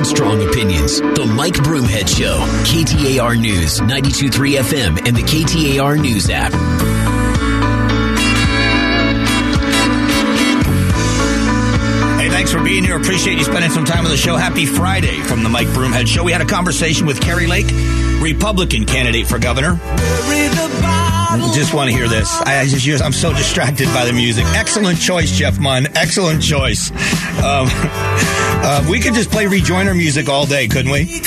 strong opinions. The Mike Broomhead Show. KTAR News, 92.3 FM, and the KTAR News app. Thanks for being here. Appreciate you spending some time on the show. Happy Friday from the Mike Broomhead Show. We had a conversation with Kari Lake, Republican candidate for governor. Just want to hear this. I'm so distracted by the music. Excellent choice, Jeff Munn. Excellent choice. We could just play Rejoiner music all day, couldn't we?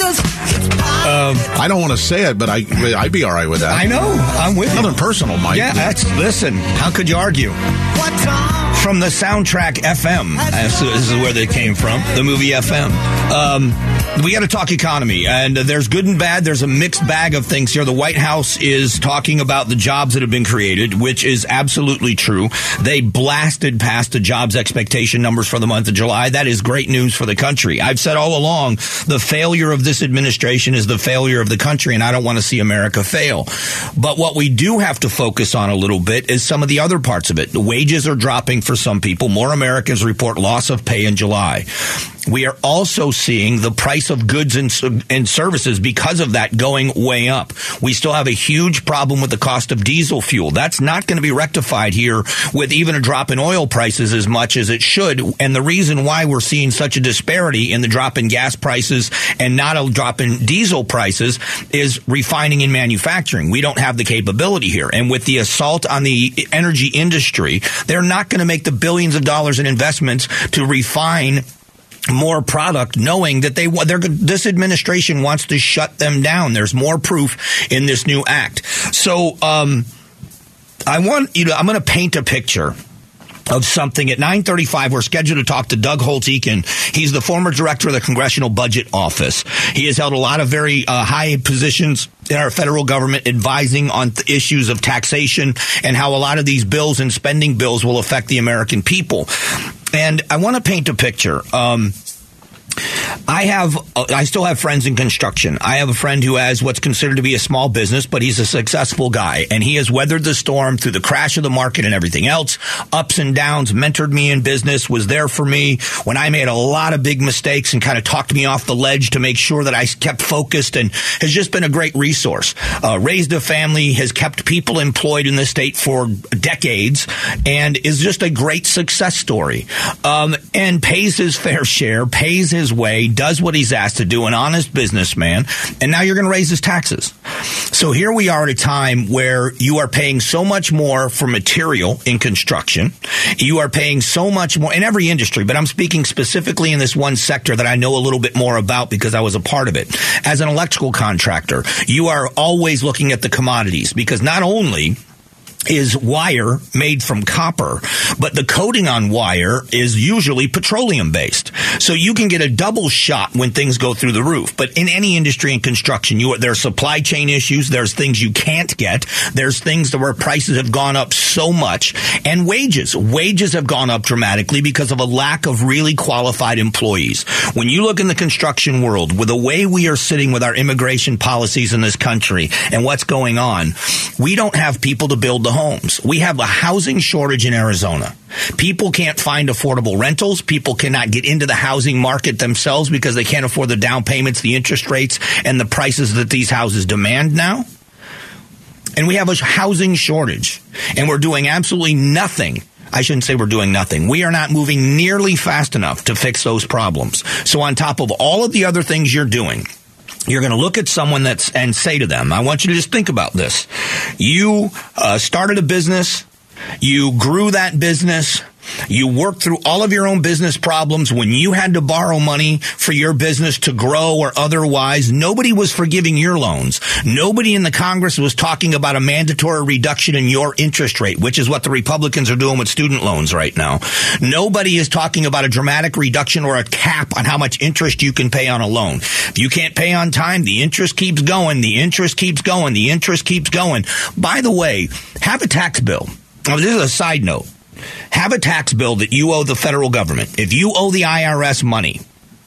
I don't want to say it, but I'd be all right with that. I know. I'm with you. Nothing personal, Mike. Yeah, listen, how could you argue? From the soundtrack FM. This is where they came from, the movie FM. We got to talk economy, and there's good and bad. There's a mixed bag of things here. The White House is talking about the jobs that have been created, which is absolutely true. They blasted past the jobs expectation numbers for the month of July. That is great news for the country. I've said all along, the failure of this administration is the failure of the country, and I don't want to see America fail. But what we do have to focus on a little bit is some of the other parts of it. The wages are dropping for some people. More Americans report loss of pay in July. We are also seeing the price of goods and services because of that going way up. We still have a huge problem with the cost of diesel fuel. That's not going to be rectified here with even a drop in oil prices as much as it should. And the reason why we're seeing such a disparity in the drop in gas prices and not a drop in diesel prices is refining and manufacturing. We don't have the capability here. And with the assault on the energy industry, they're not going to make the billions of dollars in investments to refine more product, knowing that this administration wants to shut them down. There's more proof in this new act. So I'm going to paint a picture of something. At 9:35, we're scheduled to talk to Doug Holtz-Eakin. He's the former director of the Congressional Budget Office. He has held a lot of very high positions in our federal government, advising on issues of taxation and how a lot of these bills and spending bills will affect the American people. And I want to paint a picture. I still have friends in construction. I have a friend who has what's considered to be a small business, but he's a successful guy, and he has weathered the storm through the crash of the market and everything else, ups and downs, mentored me in business, was there for me when I made a lot of big mistakes and kind of talked me off the ledge to make sure that I kept focused, and has just been a great resource. Raised a family, has kept people employed in the state for decades, and is just a great success story. And pays his fair share, pays his way, does what he's asked to do, an honest businessman, and now you're going to raise his taxes. So here we are at a time where you are paying so much more for material in construction. You are paying so much more in every industry, but I'm speaking specifically in this one sector that I know a little bit more about because I was a part of it. As an electrical contractor, you are always looking at the commodities, because not only is wire made from copper, but the coating on wire is usually petroleum-based. So you can get a double shot when things go through the roof. But in any industry in construction, there are supply chain issues. There's things you can't get. There's things where prices have gone up so much. And wages. Wages have gone up dramatically because of a lack of really qualified employees. When you look in the construction world, with the way we are sitting with our immigration policies in this country and what's going on, we don't have people to build the homes. We have a housing shortage in Arizona. People can't find affordable rentals. People cannot get into the housing market themselves because they can't afford the down payments, the interest rates, and the prices that these houses demand now. And we have a housing shortage. And we're doing absolutely nothing. I shouldn't say we're doing nothing. We are not moving nearly fast enough to fix those problems. So on top of all of the other things you're doing, you're going to look at someone and say to them, I want you to just think about this. You started a business. You grew that business. You worked through all of your own business problems when you had to borrow money for your business to grow or otherwise. Nobody was forgiving your loans. Nobody in the Congress was talking about a mandatory reduction in your interest rate, which is what the Republicans are doing with student loans right now. Nobody is talking about a dramatic reduction or a cap on how much interest you can pay on a loan. If you can't pay on time, the interest keeps going. The interest keeps going. The interest keeps going. By the way, have a tax bill. Now, this is a side note. Have a tax bill that you owe the federal government. If you owe the IRS money,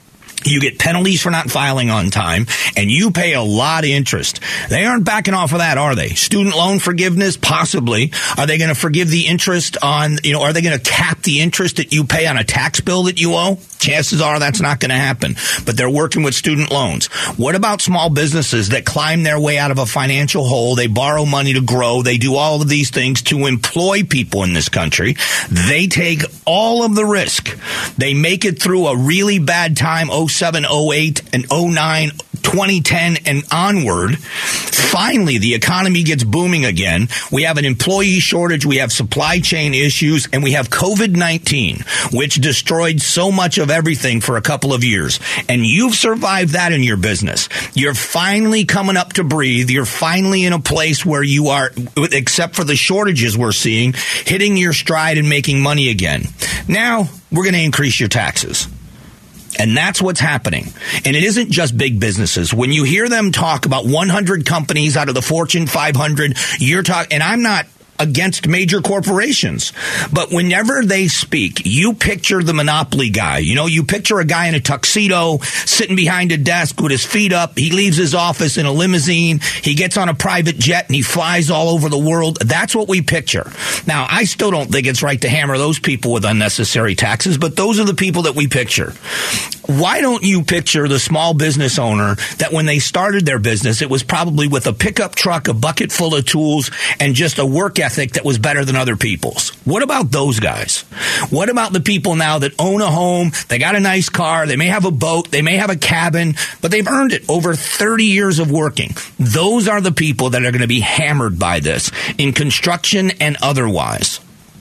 You get penalties for not filing on time, and you pay a lot of interest. They aren't backing off of that, are they? Student loan forgiveness? Possibly. Are they going to forgive the interest on, are they going to cap the interest that you pay on a tax bill that you owe? Chances are that's not going to happen. But they're working with student loans. What about small businesses that climb their way out of a financial hole? They borrow money to grow. They do all of these things to employ people in this country. They take all of the risk. They make it through a really bad time, 07, 08, and 09, 2010 and onward. Finally, the economy gets booming again. We have an employee shortage. We have supply chain issues, and we have COVID-19, which destroyed so much of everything for a couple of years. And you've survived that in your business. You're finally coming up to breathe. You're finally in a place where you are, except for the shortages we're seeing, hitting your stride and making money again. Now, we're going to increase your taxes. And that's what's happening. And it isn't just big businesses. When you hear them talk about 100 companies out of the Fortune 500, you're talking, and I'm not against major corporations, but whenever they speak, you picture the monopoly guy. You picture a guy in a tuxedo sitting behind a desk with his feet up. He leaves his office in a limousine. He gets on a private jet and he flies all over the world. That's what we picture. Now, I still don't think it's right to hammer those people with unnecessary taxes, but those are the people that we picture. Why don't you picture the small business owner that when they started their business, it was probably with a pickup truck, a bucket full of tools, and just a work ethic that was better than other people's? What about those guys? What about the people now that own a home, they got a nice car, they may have a boat, they may have a cabin, but they've earned it over 30 years of working? Those are the people that are going to be hammered by this in construction and otherwise.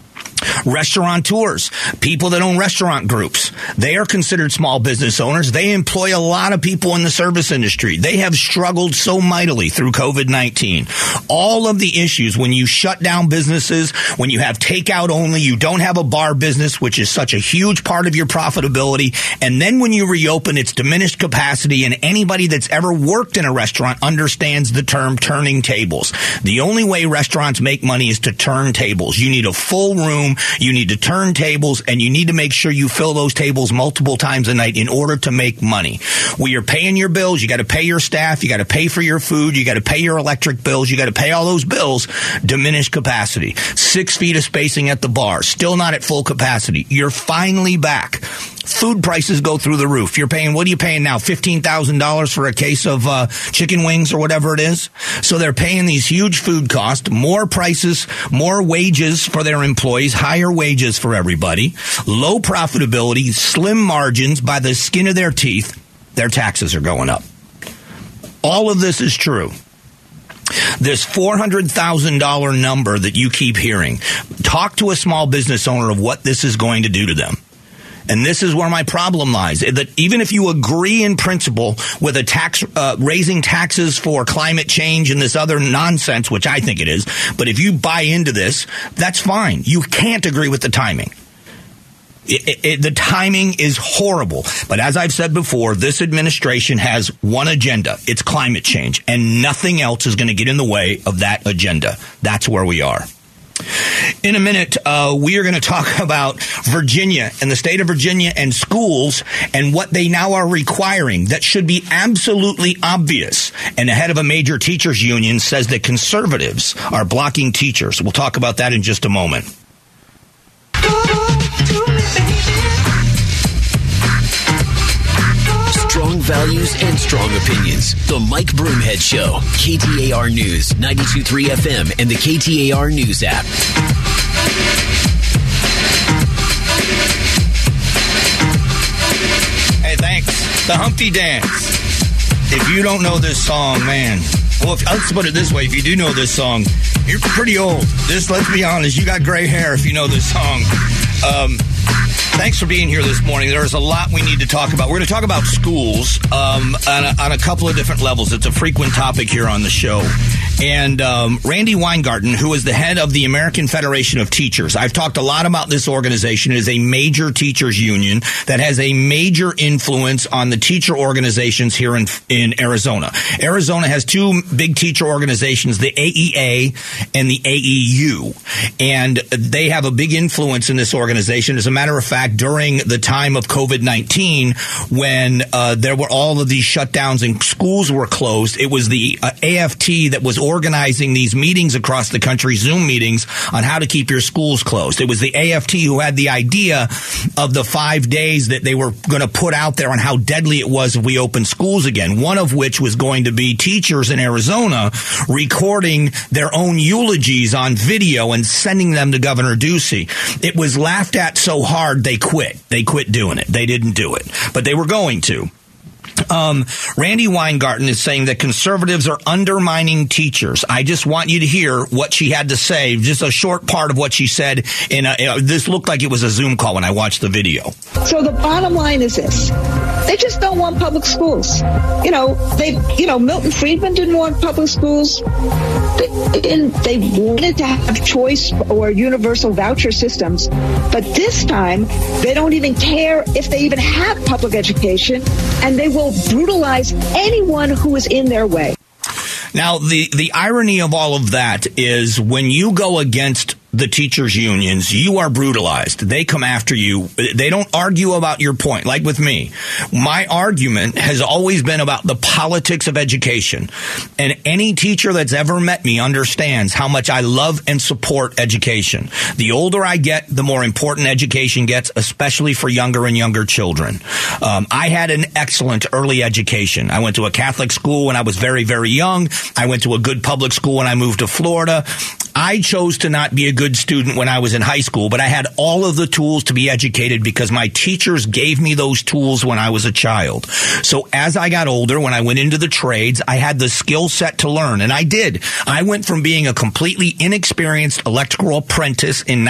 Restaurateurs, people that own restaurant groups, they are considered small business owners. They employ a lot of people in the service industry. They have struggled so mightily through COVID-19. All of the issues when you shut down businesses, when you have takeout only, you don't have a bar business, which is such a huge part of your profitability. And then when you reopen, it's diminished capacity. And anybody that's ever worked in a restaurant understands the term turning tables. The only way restaurants make money is to turn tables. You need a full room. You need to turn tables, and you need to make sure you fill those tables multiple times a night in order to make money. Well, you're paying your bills. You got to pay your staff. You got to pay for your food. You got to pay your electric bills. You got to pay all those bills. Diminished capacity. 6 feet of spacing at the bar. Still not at full capacity. You're finally back. Food prices go through the roof. You're paying, what are you paying now? $15,000 for a case of chicken wings or whatever it is? So they're paying these huge food costs, more prices, more wages for their employees, higher wages for everybody, low profitability, slim margins by the skin of their teeth. Their taxes are going up. All of this is true. This $400,000 number that you keep hearing, talk to a small business owner of what this is going to do to them. And this is where my problem lies. That even if you agree in principle with a raising taxes for climate change and this other nonsense, which I think it is, but if you buy into this, that's fine. You can't agree with the timing. The timing is horrible. But as I've said before, this administration has one agenda. It's climate change. And nothing else is going to get in the way of that agenda. That's where we are. In a minute, we are going to talk about Virginia and the state of Virginia and schools and what they now are requiring that should be absolutely obvious. And the head of a major teachers union says that conservatives are blocking teachers. We'll talk about that in just a moment. Strong values and strong opinions. The Mike Broomhead Show. KTAR News, 92.3 FM, and the KTAR News app. Hey, thanks. The Humpty Dance. If you don't know this song, man. Well, let's put it this way. If you do know this song, you're pretty old. Let's be honest, you got gray hair if you know this song. Thanks for being here this morning. There's a lot we need to talk about. We're going to talk about schools on a couple of different levels. It's a frequent topic here on the show. And Randy Weingarten, who is the head of the American Federation of Teachers. I've talked a lot about this organization. It is a major teachers union that has a major influence on the teacher organizations here in Arizona. Arizona has two big teacher organizations, the AEA and the AEU. And they have a big influence in this organization. As a matter of fact, during the time of COVID-19, when there were all of these shutdowns and schools were closed, it was the AFT that was organizing these meetings across the country, Zoom meetings, on how to keep your schools closed. It was the AFT who had the idea of the 5 days that they were going to put out there on how deadly it was if we opened schools again, one of which was going to be teachers in Arizona recording their own eulogies on video and sending them to Governor Ducey. It was laughed at so hard they quit. They quit doing it. They didn't do it, but they were going to. Randy Weingarten is saying that conservatives are undermining teachers. I just want you to hear what she had to say, just a short part of what she said. This looked like it was a Zoom call when I watched the video. So the bottom line is this. They just don't want public schools. Milton Friedman didn't want public schools. They wanted to have choice or universal voucher systems. But this time, they don't even care if they even have public education, and they will brutalize anyone who is in their way. Now, the irony of all of that is when you go against the teachers' unions, you are brutalized. They come after you. They don't argue about your point, like with me. My argument has always been about the politics of education. And any teacher that's ever met me understands how much I love and support education. The older I get, the more important education gets, especially for younger and younger children. I had an excellent early education. I went to a Catholic school when I was very, very young. I went to a good public school when I moved to Florida. I chose to not be a good student when I was in high school, but I had all of the tools to be educated because my teachers gave me those tools when I was a child. So as I got older, when I went into the trades, I had the skill set to learn, and I did. I went from being a completely inexperienced electrical apprentice in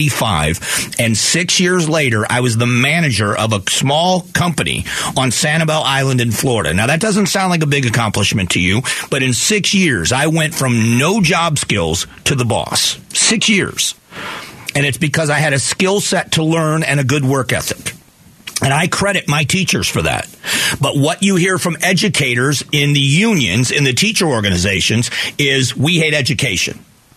1985, and 6 years later, I was the manager of a small company on Sanibel Island in Florida. Now, that doesn't sound like a big accomplishment to you, but in 6 years, I went from no job skills to the boss. 6 years. And it's because I had a skill set to learn and a good work ethic. And I credit my teachers for that. But what you hear from educators in the unions, in the teacher organizations, is we hate education.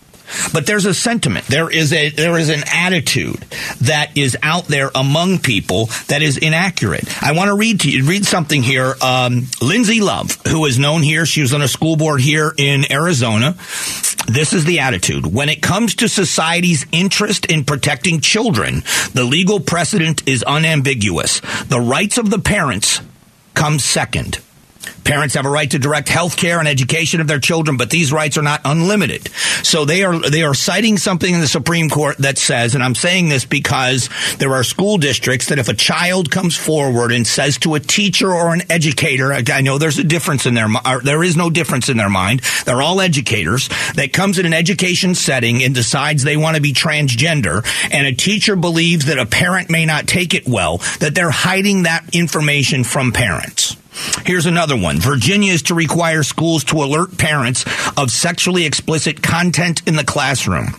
But there's a sentiment. There is an attitude that is out there among people that is inaccurate. I want to read something here. Lindsay Love, who is known here, she was on a school board here in Arizona. This is the attitude. When it comes to society's interest in protecting children, the legal precedent is unambiguous. The rights of the parents come second. Parents have a right to direct health care and education of their children, but these rights are not unlimited. So they are citing something in the Supreme Court that says, and I'm saying this because there are school districts that if a child comes forward and says to a teacher or an educator, I know there's a difference in there is no difference in their mind. They're all educators that comes in an education setting and decides they want to be transgender, and a teacher believes that a parent may not take it well, that they're hiding that information from parents. Here's another one. Virginia is to require schools to alert parents of sexually explicit content in the classroom.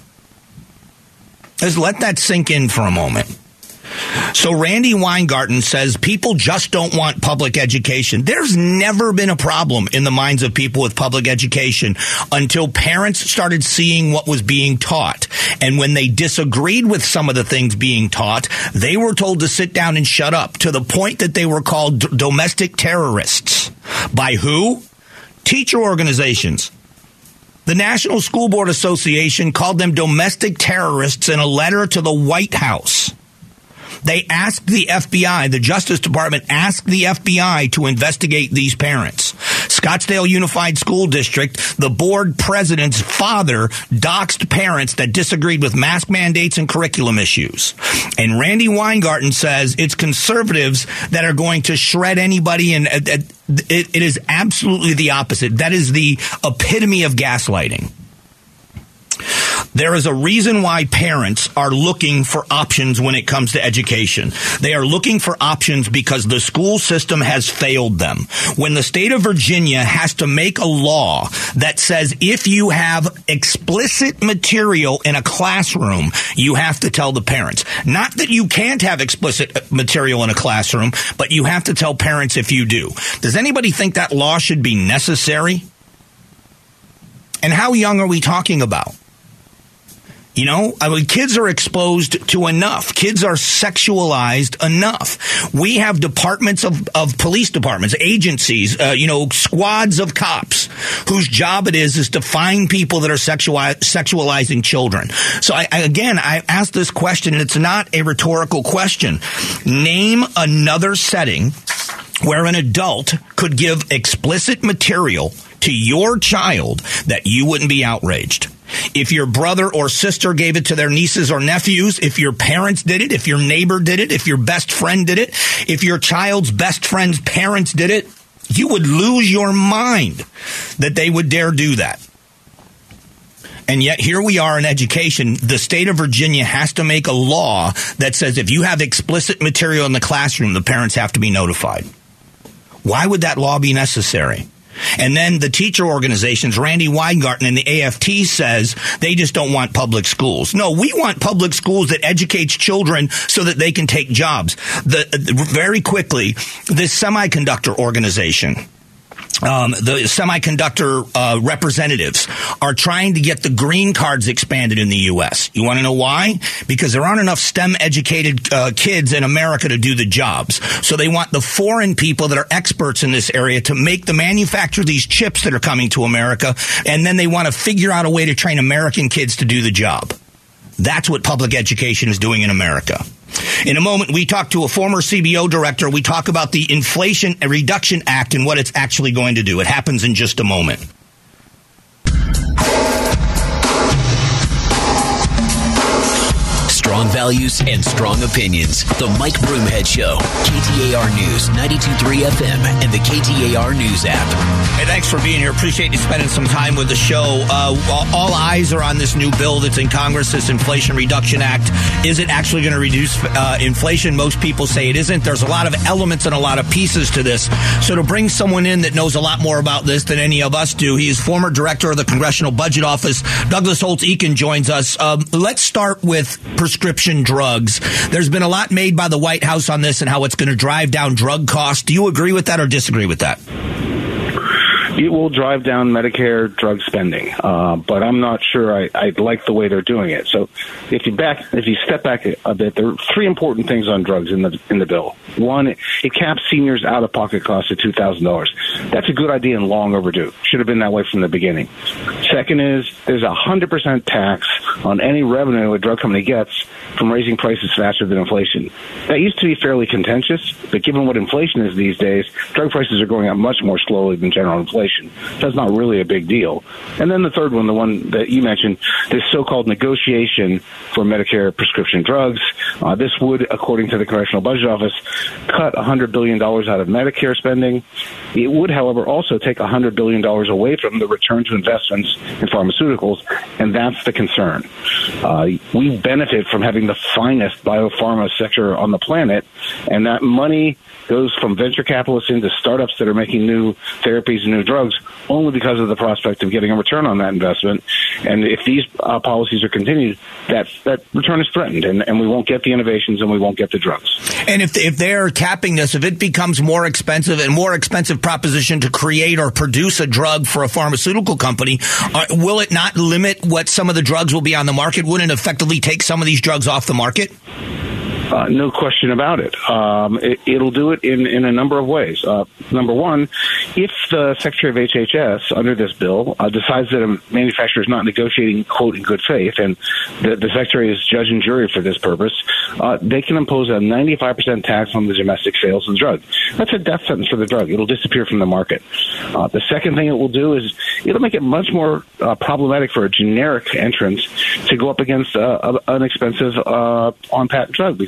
Let's let that sink in for a moment. So Randy Weingarten says people just don't want public education. There's never been a problem in the minds of people with public education until parents started seeing what was being taught. And when they disagreed with some of the things being taught, they were told to sit down and shut up, to the point that they were called domestic terrorists. By who? Teacher organizations. The National School Board Association called them domestic terrorists in a letter to the White House. They asked the FBI, the Justice Department asked the FBI to investigate these parents. Scottsdale Unified School District, the board president's father doxed parents that disagreed with mask mandates and curriculum issues. And Randy Weingarten says it's conservatives that are going to shred anybody, and it is absolutely the opposite. That is the epitome of gaslighting. There is a reason why parents are looking for options when it comes to education. They are looking for options because the school system has failed them. When the state of Virginia has to make a law that says if you have explicit material in a classroom, you have to tell the parents. Not that you can't have explicit material in a classroom, but you have to tell parents if you do. Does anybody think that law should be necessary? And how young are we talking about? You know, I mean, kids are exposed to enough. Kids are sexualized enough. We have departments of police departments, agencies, squads of cops whose job it is to find people that are sexualizing children. So I asked this question, and it's not a rhetorical question. Name another setting where an adult could give explicit material to your child that you wouldn't be outraged. If your brother or sister gave it to their nieces or nephews, if your parents did it, if your neighbor did it, if your best friend did it, if your child's best friend's parents did it, you would lose your mind that they would dare do that. And yet here we are in education. The state of Virginia has to make a law that says if you have explicit material in the classroom, the parents have to be notified. Why would that law be necessary? And then the teacher organizations, Randy Weingarten and the AFT says they just don't want public schools. No, we want public schools that educates children so that they can take jobs. Very quickly, this semiconductor organization, the semiconductor representatives are trying to get the green cards expanded in the U.S. You want to know why? Because there aren't enough STEM-educated kids in America to do the jobs. So they want the foreign people that are experts in this area to manufacture these chips that are coming to America, and then they want to figure out a way to train American kids to do the job. That's what public education is doing in America. In a moment, we talk to a former CBO director. We talk about the Inflation Reduction Act and what it's actually going to do. It happens in just a moment. Strong values and strong opinions. The Mike Broomhead Show. KTAR News, 92.3 FM, and the KTAR News app. Hey, thanks for being here. Appreciate you spending some time with the show. All eyes are on this new bill that's in Congress, this Inflation Reduction Act. Is it actually going to reduce inflation? Most people say it isn't. There's a lot of elements and a lot of pieces to this. So to bring someone in that knows a lot more about this than any of us do, he is former director of the Congressional Budget Office. Douglas Holtz-Eakin joins us. Let's start with prescription drugs. There's been a lot made by the White House on this and how it's going to drive down drug costs. Do you agree with that or disagree with that? It will drive down Medicare drug spending, but I'm not sure I like the way they're doing it. So if you step back a bit, there are three important things on drugs in the bill. One, it caps seniors' out-of-pocket costs at $2,000. That's a good idea and long overdue. Should have been that way from the beginning. Second is there's 100% tax on any revenue a drug company gets from raising prices faster than inflation. That used to be fairly contentious, but given what inflation is these days, drug prices are going up much more slowly than general inflation. That's not really a big deal. And then the third one, the one that you mentioned, this so-called negotiation for Medicare prescription drugs. This would, according to the Congressional Budget Office, cut $100 billion out of Medicare spending. It would, however, also take $100 billion away from the return to investments in pharmaceuticals, and that's the concern. We benefit from having the finest biopharma sector on the planet, and that money goes from venture capitalists into startups that are making new therapies and new drugs only because of the prospect of getting a return on that investment. And if these policies are continued, that return is threatened, and we won't get the innovations and we won't get the drugs. And if they're capping this, if it becomes more expensive proposition to create or produce a drug for a pharmaceutical company, will it not limit what some of the drugs will be on the market? Wouldn't it effectively take some of these drugs off the market? No question about it. It'll do it in a number of ways. Number one, if the Secretary of HHS, under this bill, decides that a manufacturer is not negotiating, quote, in good faith, and the Secretary is judge and jury for this purpose, they can impose a 95% tax on the domestic sales of the drug. That's a death sentence for the drug. It'll disappear from the market. The second thing it will do is it'll make it much more problematic for a generic entrant to go up against an expensive on-patent drug, because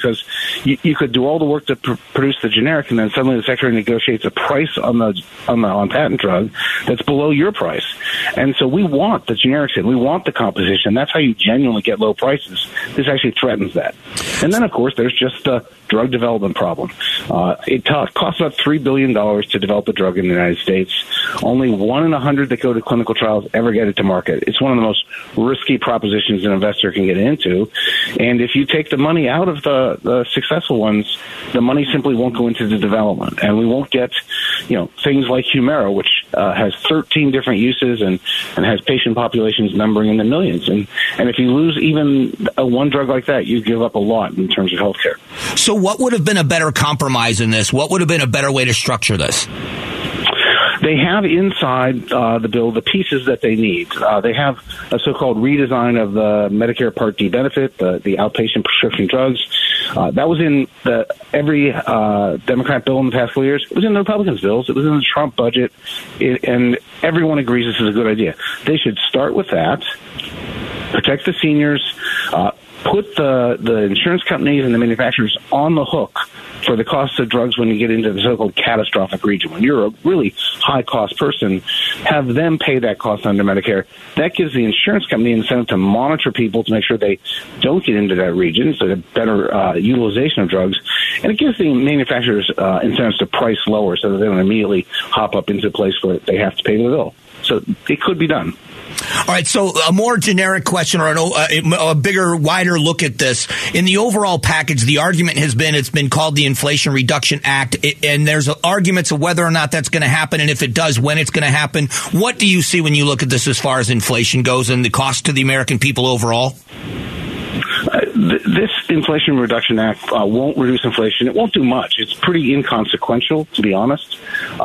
because you could do all the work to produce the generic, and then suddenly the secretary negotiates a price on patent drug that's below your price. And so we want the generics in. We want the competition. That's how you genuinely get low prices. This actually threatens that. And then, of course, there's just the drug development problem. It costs about $3 billion to develop a drug in the United States. Only 1 in 100 that go to clinical trials ever get it to market. It's one of the most risky propositions an investor can get into. And if you take the money out of the successful ones, the money simply won't go into the development. And we won't get, things like Humira, which has 13 different uses and has patient populations numbering in the millions. And if you lose even one drug like that, you give up a lot in terms of healthcare. So what would have been a better compromise in this? What would have been a better way to structure this? They have inside the bill the pieces that they need. They have a so-called redesign of the Medicare Part D benefit, the outpatient prescription drugs. That was in every Democrat bill in the past couple years. It was in the Republicans' bills. It was in the Trump budget. And everyone agrees this is a good idea. They should start with that, protect the seniors, put the insurance companies and the manufacturers on the hook for the cost of drugs when you get into the so-called catastrophic region. When you're a really high-cost person, have them pay that cost under Medicare. That gives the insurance company incentive to monitor people to make sure they don't get into that region, so that better utilization of drugs. And it gives the manufacturers incentives to price lower so that they don't immediately hop up into a place where they have to pay the bill. So it could be done. All right, so a more generic question or a bigger, wider look at this. In the overall package, the argument has been it's been called the Inflation Reduction Act, and there's arguments of whether or not that's going to happen, and if it does, when it's going to happen. What do you see when you look at this as far as inflation goes and the cost to the American people overall? This Inflation Reduction Act won't reduce inflation. It won't do much. It's pretty inconsequential, to be honest.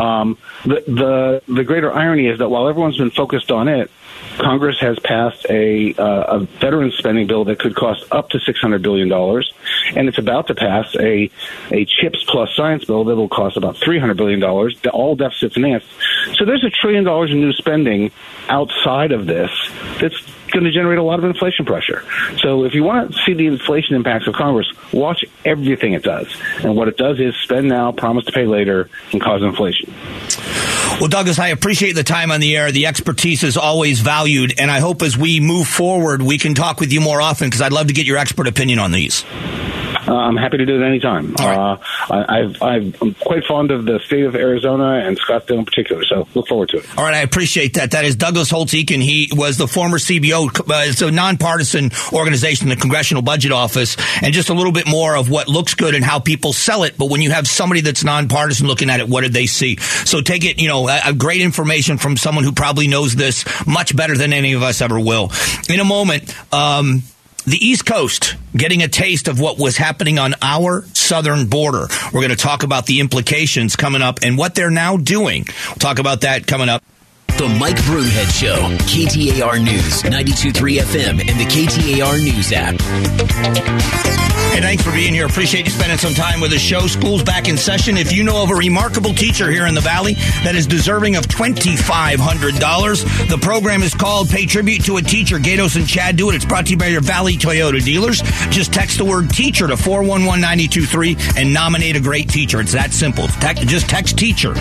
The greater irony is that while everyone's been focused on it, Congress has passed a veteran spending bill that could cost up to $600 billion, and it's about to pass a CHIPS plus science bill that will cost about $300 billion, all deficit financed. So there's $1 trillion in new spending outside of this that's going to generate a lot of inflation pressure. So if you want to see the inflation impacts of Congress, watch everything it does. And what it does is spend now, promise to pay later, and cause inflation. Well, Douglas, I appreciate the time on the air. The expertise is always valued, and I hope as we move forward, we can talk with you more often, because I'd love to get your expert opinion on these. I'm happy to do it anytime. Right. I'm quite fond of the state of Arizona and Scottsdale in particular, so look forward to it. All right, I appreciate that. That is Douglas Holtz-Eakin. He was the former CBO. It's a nonpartisan organization, the Congressional Budget Office, and just a little bit more of what looks good and how people sell it. But when you have somebody that's nonpartisan looking at it, what did they see? So take it, a great information from someone who probably knows this much better than any of us ever will. In a moment, the East Coast getting a taste of what was happening on our southern border. We're going to talk about the implications coming up and what they're now doing. We'll talk about that coming up. The Mike Broomhead Show, KTAR News, 92.3 FM, and the KTAR News app. Hey, thanks for being here. Appreciate you spending some time with the show. School's back in session. If you know of a remarkable teacher here in the Valley that is deserving of $2,500, the program is called Pay Tribute to a Teacher. Gatos and Chad do it. It's brought to you by your Valley Toyota dealers. Just text the word teacher to 411-923 and nominate a great teacher. It's that simple. Just text teacher to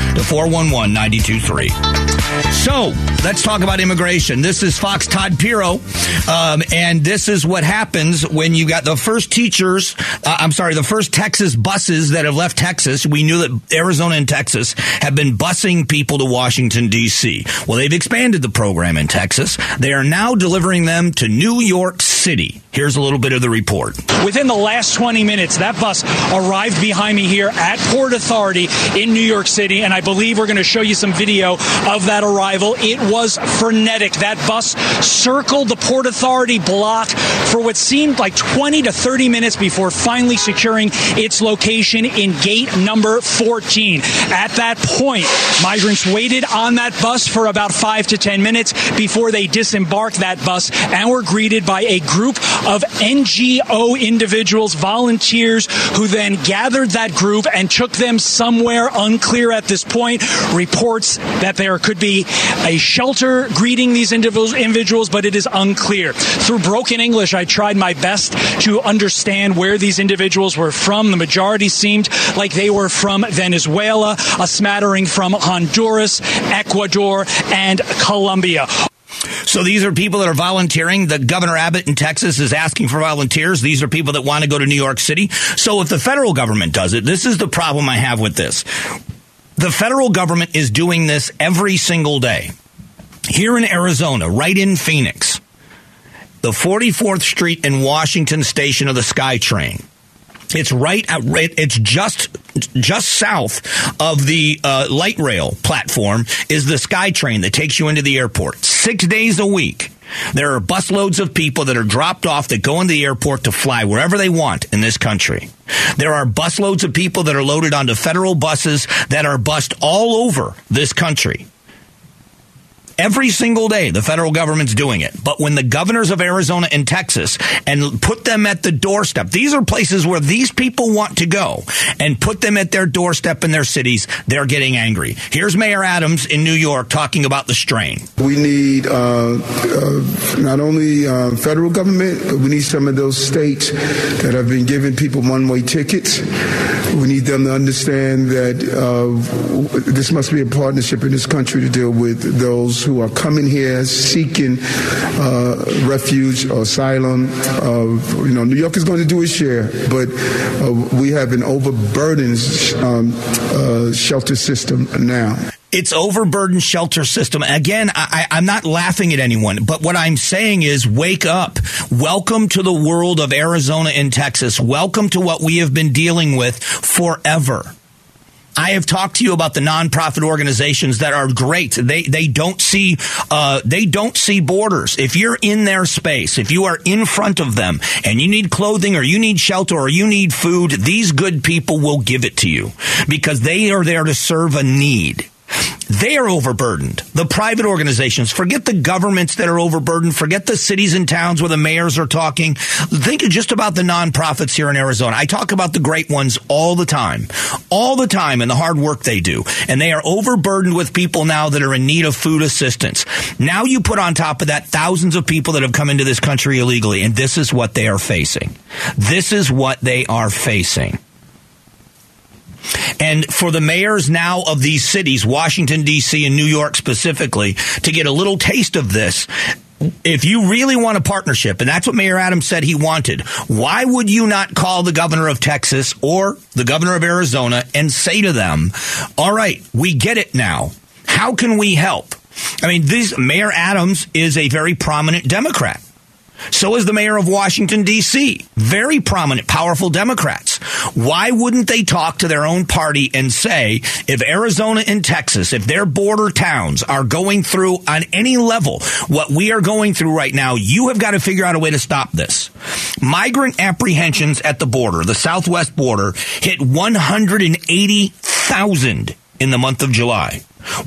411-923. So, let's talk about immigration. This is Fox Todd Pirro, and this is what happens when you got the first teachers, the first Texas buses that have left Texas. We knew that Arizona and Texas have been busing people to Washington, D.C. Well, they've expanded the program in Texas. They are now delivering them to New York City. Here's a little bit of the report. Within the last 20 minutes, that bus arrived behind me here at Port Authority in New York City, and I believe we're going to show you some video of that arrival. It was frenetic. That bus circled the Port Authority block for what seemed like 20 to 30 minutes before finally securing its location in gate number 14. At that point, migrants waited on that bus for about 5 to 10 minutes before they disembarked that bus and were greeted by a group of NGO individuals, volunteers, who then gathered that group and took them somewhere unclear at this point. Reports that there could be be a shelter greeting these individuals, but it is unclear. Through broken English, I tried my best to understand where these individuals were from. The majority seemed like they were from Venezuela, a smattering from Honduras, Ecuador, and Colombia. So these are people that are volunteering. The Governor Abbott in Texas is asking for volunteers. These are people that want to go to New York City. So if the federal government does it, this is the problem I have with this. The federal government is doing this every single day. Here in Arizona, right in Phoenix, the 44th Street and Washington station of the SkyTrain. It's right. It's just south of the light rail platform is the SkyTrain that takes you into the airport 6 days a week. There are busloads of people that are dropped off that go into the airport to fly wherever they want in this country. There are busloads of people that are loaded onto federal buses that are bussed all over this country. Every single day, the federal government's doing it. But when the governors of Arizona and Texas and put them at the doorstep, these are places where these people want to go, and put them at their doorstep in their cities, they're getting angry. Here's Mayor Adams in New York talking about the strain. We need not only federal government, but we need some of those states that have been giving people one-way tickets. We need them to understand that this must be a partnership in this country to deal with those who are coming here seeking refuge or asylum. New York is going to do its share, but we have an overburdened shelter system now. It's overburdened shelter system. Again, I'm not laughing at anyone, but what I'm saying is wake up. Welcome to the world of Arizona and Texas. Welcome to what we have been dealing with forever. I have talked to you about the nonprofit organizations that are great. They don't see borders. If you're in their space, if you are in front of them and you need clothing or you need shelter or you need food, these good people will give it to you because they are there to serve a need. They are overburdened. The private organizations, forget the governments that are overburdened, forget the cities and towns where the mayors are talking. Think just about the nonprofits here in Arizona. I talk about the great ones all the time, and the hard work they do. And they are overburdened with people now that are in need of food assistance. Now you put on top of that thousands of people that have come into this country illegally, and this is what they are facing. This is what they are facing. And for the mayors now of these cities, Washington, D.C., and New York specifically, to get a little taste of this, if you really want a partnership, and that's what Mayor Adams said he wanted, why would you not call the governor of Texas or the governor of Arizona and say to them, all right, we get it now. How can we help? I mean, Mayor Adams is a very prominent Democrat. So is the mayor of Washington, D.C. Very prominent, powerful Democrats. Why wouldn't they talk to their own party and say, if Arizona and Texas, if their border towns are going through on any level what we are going through right now, you have got to figure out a way to stop this. Migrant apprehensions at the border, the southwest border, hit 180,000 in the month of July.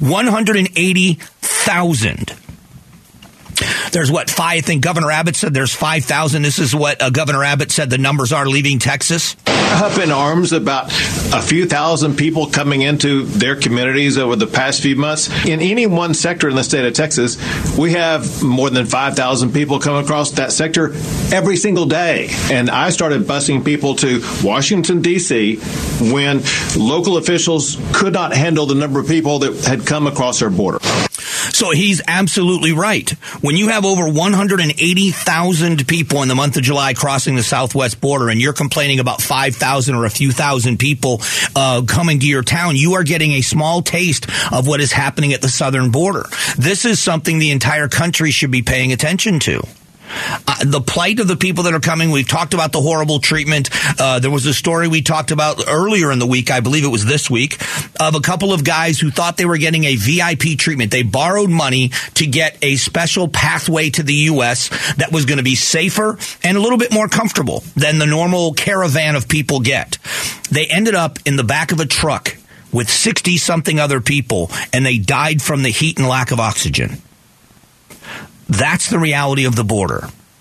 180,000. There's I think Governor Abbott said there's 5,000. This is what Governor Abbott said the numbers are leaving Texas. Up in arms about a few thousand people coming into their communities over the past few months. In any one sector in the state of Texas, we have more than 5,000 people come across that sector every single day. And I started busing people to Washington, D.C. when local officials could not handle the number of people that had come across our border. So he's absolutely right. When you have over 180,000 people in the month of July crossing the southwest border and you're complaining about 5,000 or a few thousand people coming to your town, you are getting a small taste of what is happening at the southern border. This is something the entire country should be paying attention to. The plight of the people that are coming. We've talked about the horrible treatment. There was a story we talked about earlier in the week, I believe it was this week, of a couple of guys who thought they were getting a VIP treatment. They borrowed money to get a special pathway to the U.S. that was going to be safer and a little bit more comfortable than the normal caravan of people get. They ended up in the back of a truck with 60-something other people, and they died from the heat and lack of oxygen. That's the reality of the border.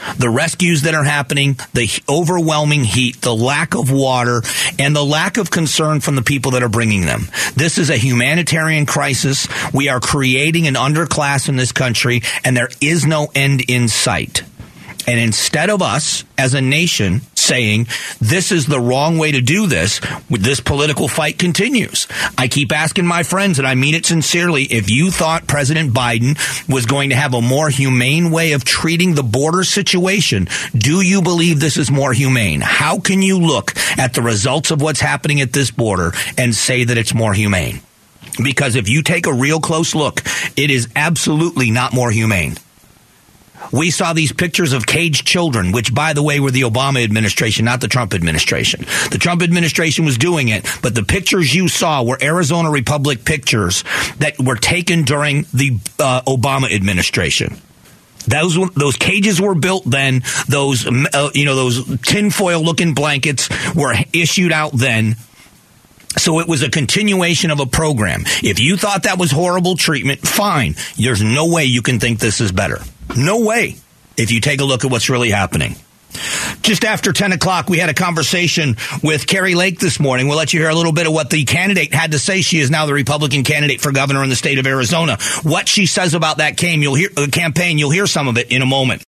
The rescues that are happening, the overwhelming heat, the lack of water, and the lack of concern from the people that are bringing them. This is a humanitarian crisis. We are creating an underclass in this country, and there is no end in sight. And instead of us as a nation saying this is the wrong way to do this political fight continues. I keep asking my friends, and I mean it sincerely, if you thought President Biden was going to have a more humane way of treating the border situation, do you believe this is more humane? How can you look at the results of what's happening at this border and say that it's more humane? Because if you take a real close look, it is absolutely not more humane. We saw these pictures of caged children, which, by the way, were the Obama administration, not the Trump administration. The Trump administration was doing it, but the pictures you saw were Arizona Republic pictures that were taken during the Obama administration. Those cages were built then. Those tinfoil-looking blankets were issued out then. So it was a continuation of a program. If you thought that was horrible treatment, fine. There's no way you can think this is better. No way, if you take a look at what's really happening. Just after 10 o'clock, we had a conversation with Kari Lake this morning. We'll let you hear a little bit of what the candidate had to say. She is now the Republican candidate for governor in the state of Arizona. What she says about that campaign, you'll hear some of it in a moment.